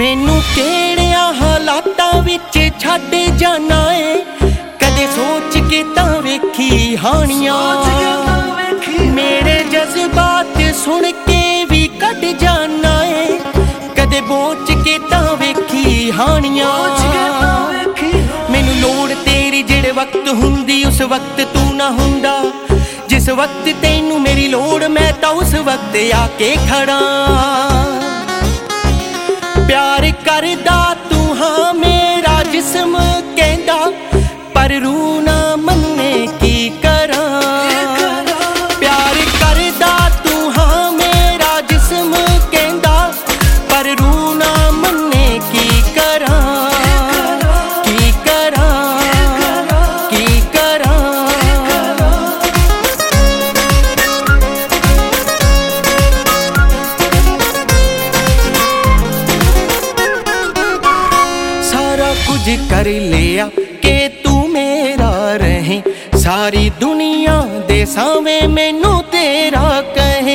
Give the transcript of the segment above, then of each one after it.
मैनू केड़ियां हालातां विच छड्ड जाना है, कदे सोच के तां वेखी हानियां। मेरे जज्बात सुन के भी कट जाना है, कदे बोच के तां वेखी हानियां। मैनू लोड़ तेरी जिहड़े वक्त हुंदी उस वक्त तू ना हुंदा, जिस वक्त तैनू मेरी लोड़ मैं तां उस वक्त आके खड़ा। प्यार करदा तू हाँ मेरा जिस्म कहंदा, पर रूह ना मन्ने की करा। प्यार करदा तू हाँ मेरा जिस्म कहंदा, पर रूह ना मन्ने की करा। की करा, की करा। सारा कुछ कर लिया के तू मेरा रहे, सारी दुनिया दे सावे मैनू तेरा कहे।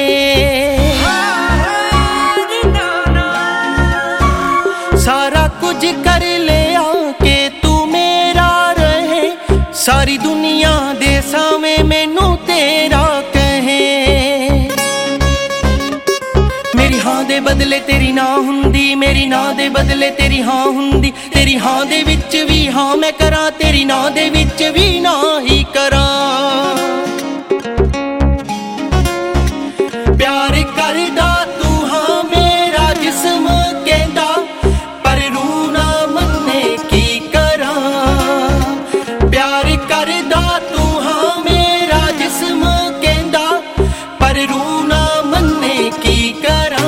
सारा कुछ कर लिया के तू मेरा रहे, सारी दुनिया दे सावे मैनू तेरा कहे। मेरी हाँ दे बदले तेरी ना हुंदी, मेरी ना दे बदले तेरी हाँ हुंदी। तेरी हाँ दे विच भी हाँ मैं करा, तेरी ना दे विच भी ना ही करा। प्यार करदा तू हाँ मेरा जिस्म कहंदा, पर रूह ना मन्ने की करा। प्यार करदा तू हाँ मेरा जिस्म कहंदा, पर रूह ना मन्ने की करा।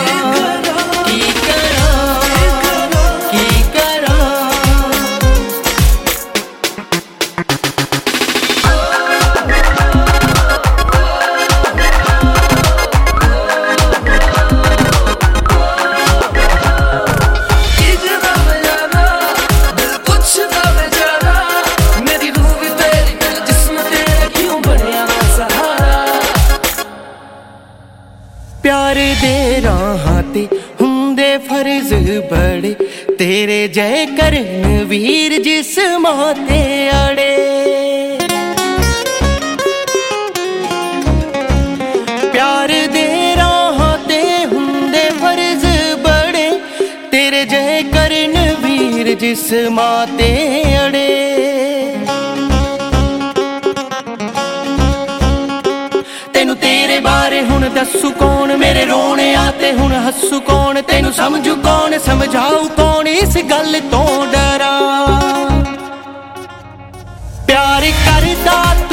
प्यार दे राहां ते हुंदे फर्ज बड़े, तेरे जय करन वीर जिस्मां ते अड़े। प्यार दे राहां ते हुंदे फर्ज बड़े, तेरे जय करन वीर जिस्मां ते अड़े। तेनू तेरे बारे हुण दस्सू कौन, मेरे रोने आते हुण हस्सू कौन। तेनू समझू कौन, समझाऊ कौन, इस गल तो डरा। प्यार करदा